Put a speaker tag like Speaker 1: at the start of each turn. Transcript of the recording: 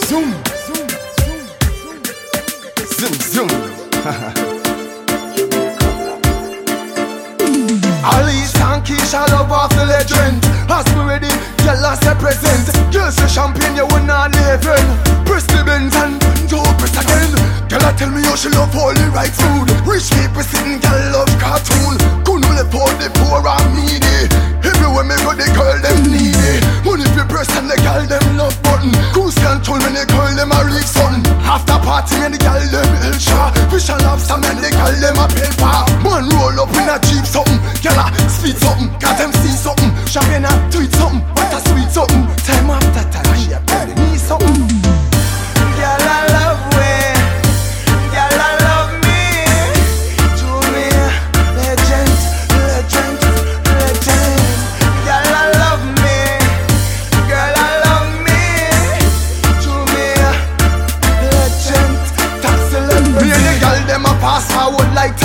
Speaker 1: zoom, zoom, zoom. Alice and Keisha love off the legend. As we ready, girl I say present. Girls say champagne you will not live in. Press the Benz and don't press again. Girl I tell me how she love all the right food. Rich people sitting, girl love cartoon. Couldn't live for the poor and needy. Everywhere me go the girl them needy. Money for press and the girl them love button. Cruise control when the girl them a reach something. After party and the girl them Elsha. Fish and lobster and the girl them a paper. Man roll up in a jeep something. Girl a speed something, got them see something. Champagne a tweet something, what a sweet something. Time after time she a tell me something. Girl I love me, girl I love me. To me, legend, legend, legend. Girl I love me, girl I love me. To me, legend, that's the legend. Me and the girl them a pass forward like